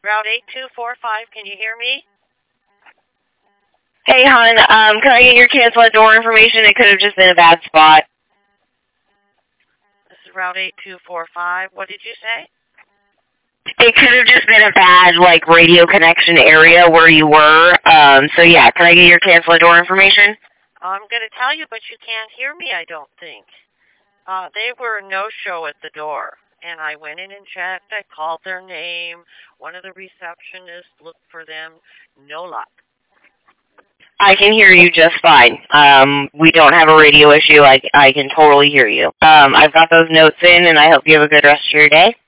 Route 8245, can you hear me? Hey, hon, can I get your cancel at door information? It could have just been a bad spot. This is Route 8245. What did you say? It could have just been a bad, radio connection area where you were. So yeah, can I get your cancel at door information? I'm going to tell you, but you can't hear me, I don't think. They were a no-show at the door. And I went in and checked. I called their name. One of the receptionists looked for them. No luck. I can hear you just fine. We don't have a radio issue. I can totally hear you. I've got those notes in, and I hope you have a good rest of your day.